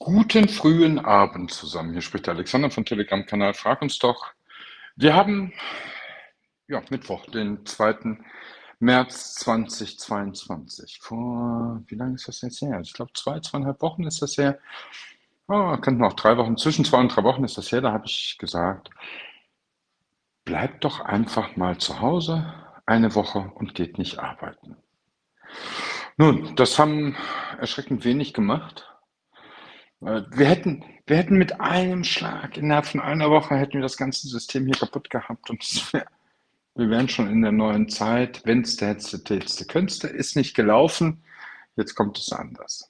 Guten frühen Abend zusammen. Hier spricht der Alexander vom Telegram-Kanal Frag uns doch. Wir haben ja, Mittwoch, den 2. März 2022. Wie lange ist das jetzt her? Ich glaube, 2,5 Wochen ist das her. Könnten auch 3 Wochen, zwischen 2 und 3 Wochen ist das her. Da habe ich gesagt, bleibt doch einfach mal zu Hause eine Woche und geht nicht arbeiten. Nun, das haben erschreckend wenig gemacht. Wir hätten mit einem Schlag innerhalb von einer Woche hätten wir das ganze System hier kaputt gehabt und wir wären schon in der neuen Zeit. Wenn's der hättest, tätste, könntest, ist nicht gelaufen. Jetzt kommt es anders.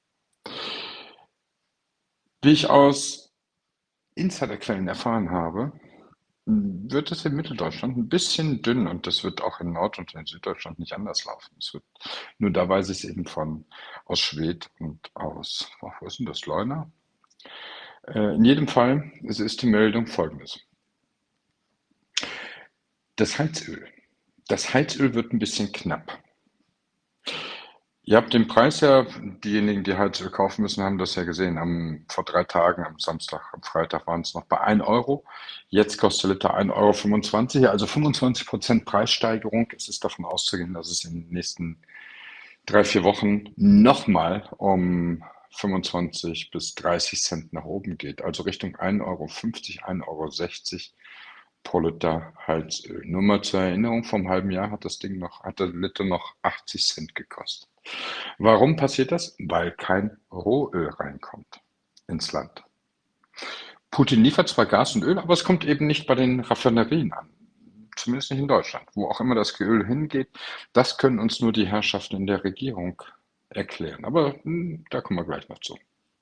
Wie ich aus Insiderquellen erfahren habe, wird es in Mitteldeutschland ein bisschen dünn und das wird auch in Nord- und in Süddeutschland nicht anders laufen. Nur da weiß ich es eben aus Schwedt und wo ist denn das, Leuna? In jedem Fall, es ist die Meldung folgendes. Das Heizöl. Das Heizöl wird ein bisschen knapp. Ihr habt den Preis ja, diejenigen, die Heizöl kaufen müssen, haben das ja gesehen. Vor 3 Tagen, am Samstag, am Freitag waren es noch bei 1 Euro. Jetzt kostet der Liter 1,25 Euro, also 25% Preissteigerung. Es ist davon auszugehen, dass es in den nächsten 3, 4 Wochen nochmal um 25 bis 30 Cent nach oben geht. Also Richtung 1,50 Euro, 1,60 Euro pro Liter Heizöl. Nur mal zur Erinnerung, vor einem halben Jahr hat der Liter noch 80 Cent gekostet. Warum passiert das? Weil kein Rohöl reinkommt ins Land. Putin liefert zwar Gas und Öl, aber es kommt eben nicht bei den Raffinerien an. Zumindest nicht in Deutschland. Wo auch immer das Öl hingeht, das können uns nur die Herrschaften in der Regierung erklären. Aber da kommen wir gleich noch zu.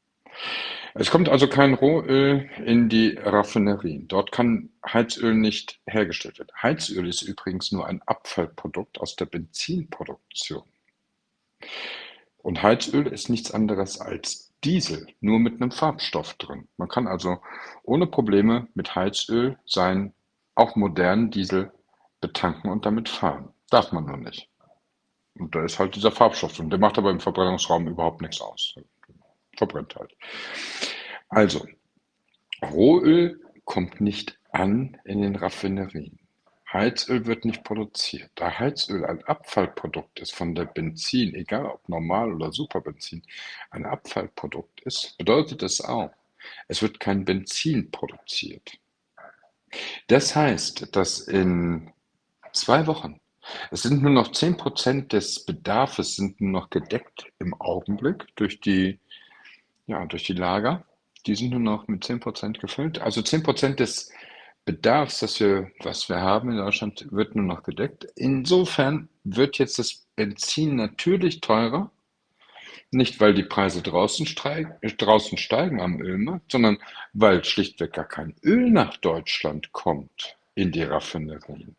Es kommt also kein Rohöl in die Raffinerien. Dort kann Heizöl nicht hergestellt werden. Heizöl ist übrigens nur ein Abfallprodukt aus der Benzinproduktion. Und Heizöl ist nichts anderes als Diesel, nur mit einem Farbstoff drin. Man kann also ohne Probleme mit Heizöl seinen auch modernen Diesel betanken und damit fahren. Darf man nur nicht. Und da ist halt dieser Farbstoff drin. Der macht aber im Verbrennungsraum überhaupt nichts aus. Verbrennt halt. Also, Rohöl kommt nicht an in den Raffinerien. Heizöl wird nicht produziert. Da Heizöl ein Abfallprodukt ist von der Benzin, egal ob Normal- oder Superbenzin, ein Abfallprodukt ist, bedeutet es auch, es wird kein Benzin produziert. Das heißt, dass in 2 Wochen, es sind nur noch 10% des Bedarfs sind nur noch gedeckt im Augenblick durch die Lager. Die sind nur noch mit 10% gefüllt. Also 10% des Bedarfs, was wir haben in Deutschland, wird nur noch gedeckt. Insofern wird jetzt das Benzin natürlich teurer, nicht weil die Preise draußen steigen am Ölmarkt, sondern weil schlichtweg gar kein Öl nach Deutschland kommt in die Raffinerien.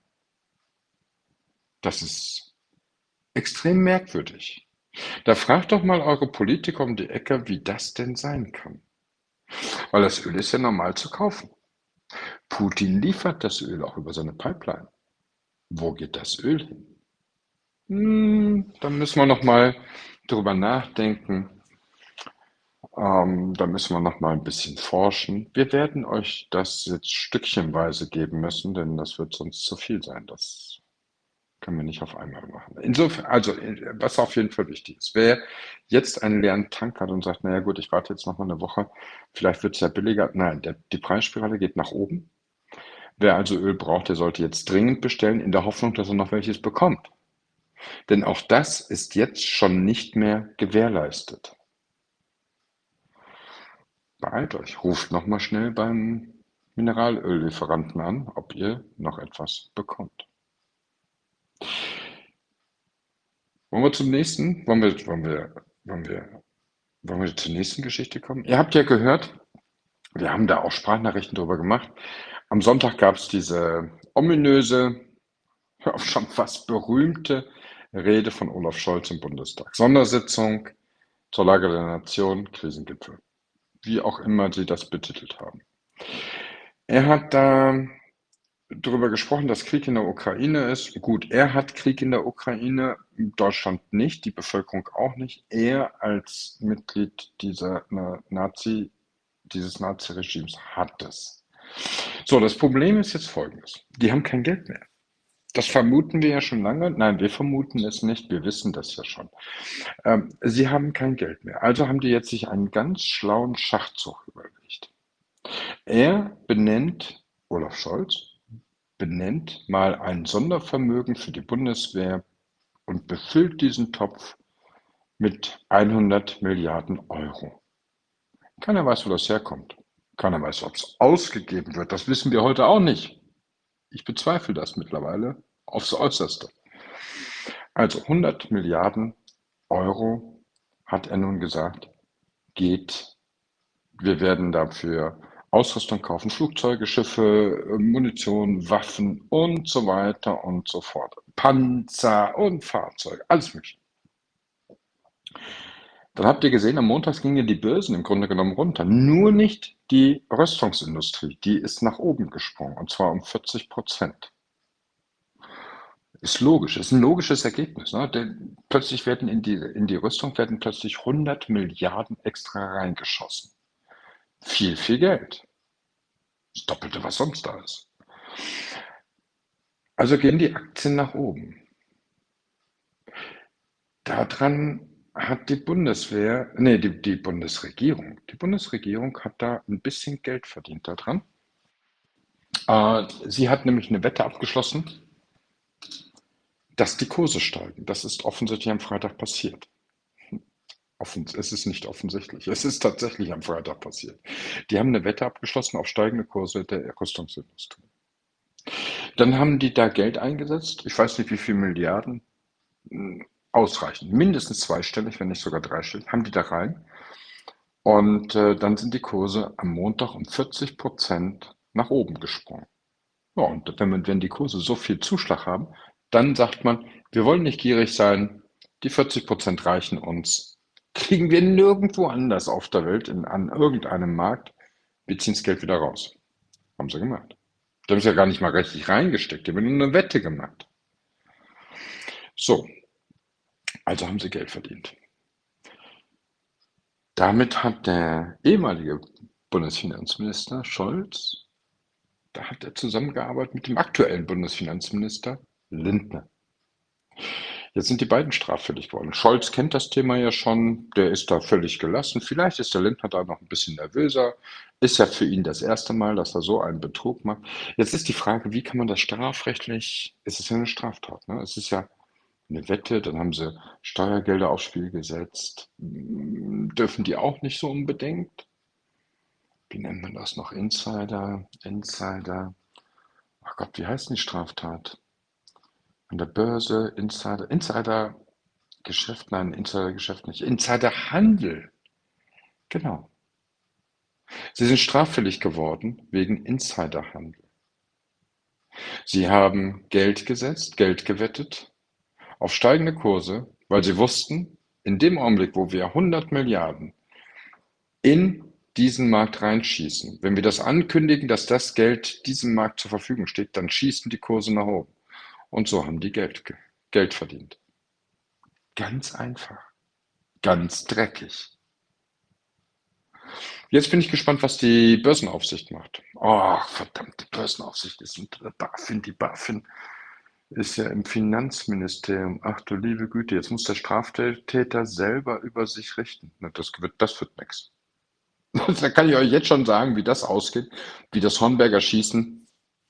Das ist extrem merkwürdig. Da fragt doch mal eure Politiker um die Ecke, wie das denn sein kann. Weil das Öl ist ja normal zu kaufen. Putin liefert das Öl auch über seine Pipeline. Wo geht das Öl hin? Da müssen wir noch mal drüber nachdenken. Da müssen wir noch mal ein bisschen forschen. Wir werden euch das jetzt stückchenweise geben müssen, denn das wird sonst zu viel sein. Das können wir nicht auf einmal machen. Insofern, also was auf jeden Fall wichtig ist, wer jetzt einen leeren Tank hat und sagt, naja gut, ich warte jetzt noch mal eine Woche, vielleicht wird es ja billiger. Nein, die Preisspirale geht nach oben. Wer also Öl braucht, der sollte jetzt dringend bestellen, in der Hoffnung, dass er noch welches bekommt. Denn auch das ist jetzt schon nicht mehr gewährleistet. Beeilt euch, ruft nochmal schnell beim Mineralöllieferanten an, ob ihr noch etwas bekommt. Wollen wir zum nächsten? Wollen wir zur nächsten Geschichte kommen? Ihr habt ja gehört, wir haben da auch Sprachnachrichten drüber gemacht. Am Sonntag gab es diese ominöse, schon fast berühmte Rede von Olaf Scholz im Bundestag. Sondersitzung zur Lage der Nation, Krisengipfel. Wie auch immer sie das betitelt haben. Er hat da darüber gesprochen, dass Krieg in der Ukraine ist. Gut, er hat Krieg in der Ukraine, Deutschland nicht, die Bevölkerung auch nicht. Er als Mitglied dieses Nazi-Regimes hat es. So, das Problem ist jetzt folgendes. Die haben kein Geld mehr. Das vermuten wir ja schon lange. Nein, wir vermuten es nicht. Wir wissen das ja schon. Sie haben kein Geld mehr. Also haben die jetzt sich einen ganz schlauen Schachzug überlegt. Olaf Scholz benennt mal ein Sondervermögen für die Bundeswehr und befüllt diesen Topf mit 100 Milliarden Euro. Keiner weiß, wo das herkommt. Keiner weiß, ob es ausgegeben wird. Das wissen wir heute auch nicht. Ich bezweifle das mittlerweile aufs Äußerste. Also 100 Milliarden Euro, hat er nun gesagt, geht. Wir werden dafür Ausrüstung kaufen, Flugzeuge, Schiffe, Munition, Waffen und so weiter und so fort. Panzer und Fahrzeuge, alles mögliche. Dann habt ihr gesehen, am Montag gingen die Börsen im Grunde genommen runter. Nur nicht die Rüstungsindustrie, die ist nach oben gesprungen, und zwar um 40%. Ist logisch, ist ein logisches Ergebnis. Ne? Denn plötzlich werden in die Rüstung werden plötzlich 100 Milliarden extra reingeschossen. Viel, viel Geld. Das Doppelte, was sonst da ist. Also gehen die Aktien nach oben. Daran hat die Bundeswehr, nee, die Bundesregierung hat da ein bisschen Geld verdient daran. Sie hat nämlich eine Wette abgeschlossen, dass die Kurse steigen. Das ist offensichtlich am Freitag passiert. Es ist nicht offensichtlich, es ist tatsächlich am Freitag passiert. Die haben eine Wette abgeschlossen auf steigende Kurse der Rüstungsindustrie. Dann haben die da Geld eingesetzt, ich weiß nicht wie viel Milliarden, ausreichend, mindestens zweistellig, wenn nicht sogar dreistellig, haben die da rein. Und dann sind die Kurse am Montag um 40% nach oben gesprungen. Ja, und wenn die Kurse so viel Zuschlag haben, dann sagt man, wir wollen nicht gierig sein, die 40% reichen uns. Kriegen wir nirgendwo anders auf der Welt, an irgendeinem Markt, wir ziehen das Geld wieder raus. Haben sie gemacht. Die haben es ja gar nicht mal richtig reingesteckt, die haben nur eine Wette gemacht. So, also haben sie Geld verdient. Damit hat der ehemalige Bundesfinanzminister Scholz, da hat er zusammengearbeitet mit dem aktuellen Bundesfinanzminister Lindner. Jetzt sind die beiden straffällig geworden. Scholz kennt das Thema ja schon, der ist da völlig gelassen. Vielleicht ist der Lindner da noch ein bisschen nervöser. Ist ja für ihn das erste Mal, dass er so einen Betrug macht. Jetzt ist die Frage, wie kann man das strafrechtlich, es ist ja eine Straftat, ne? Es ist ja eine Wette, dann haben sie Steuergelder aufs Spiel gesetzt. Dürfen die auch nicht so unbedingt? Wie nennt man das noch? Insider. Ach Gott, wie heißt denn die Straftat? An der Börse, Insidergeschäft, nein, Insidergeschäft nicht. Insiderhandel. Genau. Sie sind straffällig geworden wegen Insiderhandel. Sie haben Geld gesetzt, Geld gewettet auf steigende Kurse, weil sie wussten, in dem Augenblick, wo wir 100 Milliarden in diesen Markt reinschießen, wenn wir das ankündigen, dass das Geld diesem Markt zur Verfügung steht, dann schießen die Kurse nach oben. Und so haben die Geld verdient. Ganz einfach. Ganz dreckig. Jetzt bin ich gespannt, was die Börsenaufsicht macht. Oh, verdammt, die Börsenaufsicht ist unter der BaFin. Die BaFin ist ja im Finanzministerium. Ach du liebe Güte, jetzt muss der Straftäter selber über sich richten. Na, das wird nix. Da kann ich euch jetzt schon sagen, wie das ausgeht, wie das Hornberger Schießen.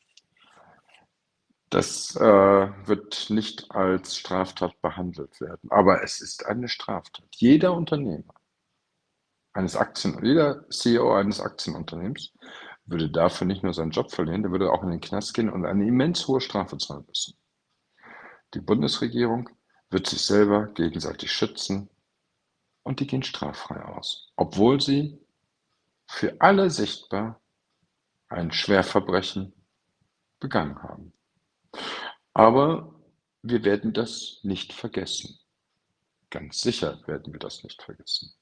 Das wird nicht als Straftat behandelt werden. Aber es ist eine Straftat. Jeder CEO eines Aktienunternehmens würde dafür nicht nur seinen Job verlieren, der würde auch in den Knast gehen und eine immens hohe Strafe zahlen müssen. Die Bundesregierung wird sich selber gegenseitig schützen und die gehen straffrei aus, obwohl sie für alle sichtbar ein Schwerverbrechen begangen haben. Aber wir werden das nicht vergessen. Ganz sicher werden wir das nicht vergessen.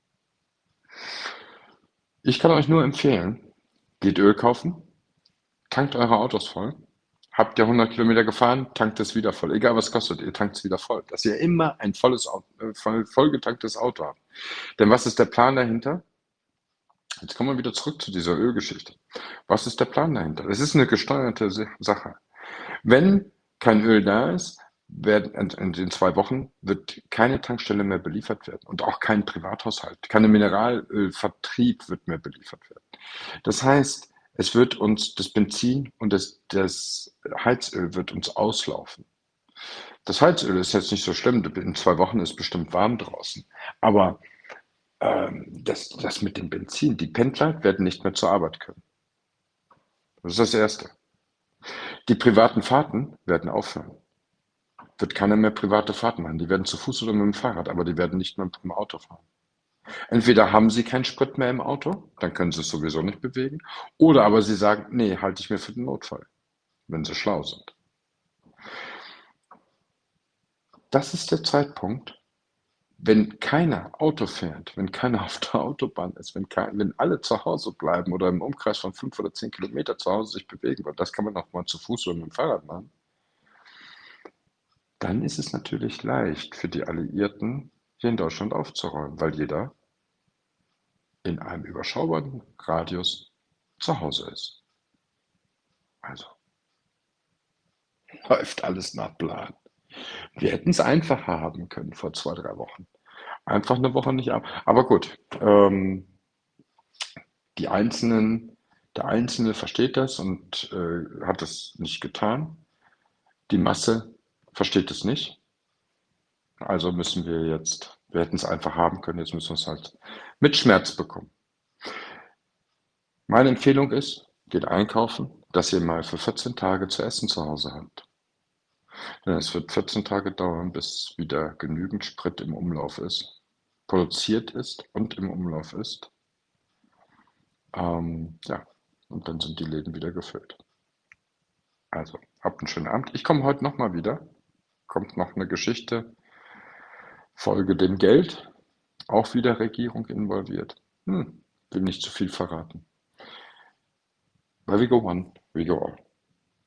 Ich kann euch nur empfehlen, geht Öl kaufen, Tankt eure Autos voll. Habt ihr 100 Kilometer gefahren, tankt es wieder voll. Egal was kostet, ihr tankt es wieder voll. Dass ihr immer ein vollgetanktes Auto habt. Denn was ist der Plan dahinter? Jetzt kommen wir wieder zurück zu dieser Ölgeschichte. Was ist der Plan dahinter? Es ist eine gesteuerte Sache. Wenn kein Öl da ist, in den 2 Wochen wird keine Tankstelle mehr beliefert werden und auch kein Privathaushalt, keine Mineralölvertrieb wird mehr beliefert werden. Das heißt, es wird uns das Benzin und das Heizöl wird uns auslaufen. Das Heizöl ist jetzt nicht so schlimm, in 2 Wochen ist bestimmt warm draußen. Aber das mit dem Benzin, die Pendler werden nicht mehr zur Arbeit können. Das ist das Erste. Die privaten Fahrten werden aufhören. Wird keiner mehr private Fahrten machen. Die werden zu Fuß oder mit dem Fahrrad, aber die werden nicht mehr mit dem Auto fahren. Entweder haben sie keinen Sprit mehr im Auto, dann können sie es sowieso nicht bewegen, oder aber sie sagen, nee, halte ich mir für den Notfall, wenn sie schlau sind. Das ist der Zeitpunkt, wenn keiner Auto fährt, wenn keiner auf der Autobahn ist, wenn alle zu Hause bleiben oder im Umkreis von 5 oder 10 Kilometer zu Hause sich bewegen, weil das kann man auch mal zu Fuß oder mit dem Fahrrad machen, dann ist es natürlich leicht für die Alliierten, hier in Deutschland aufzuräumen, weil jeder in einem überschaubaren Radius zu Hause ist. Also läuft alles nach Plan. Wir hätten es einfacher haben können vor 2, 3 Wochen. Einfach eine Woche nicht ab. Aber gut, die Einzelnen, der Einzelne versteht das und hat es nicht getan. Die Masse versteht es nicht. Also wir hätten es einfach haben können, jetzt müssen wir es halt mit Schmerz bekommen. Meine Empfehlung ist, geht einkaufen, dass ihr mal für 14 Tage zu essen zu Hause habt. Denn es wird 14 Tage dauern, bis wieder genügend Sprit im Umlauf ist, produziert ist und im Umlauf ist. Ja, und dann sind die Läden wieder gefüllt. Also, habt einen schönen Abend. Ich komme heute nochmal wieder. Kommt noch eine Geschichte. Folge dem Geld. Auch wieder Regierung involviert. Will nicht zu viel verraten. Where we go one, we go all.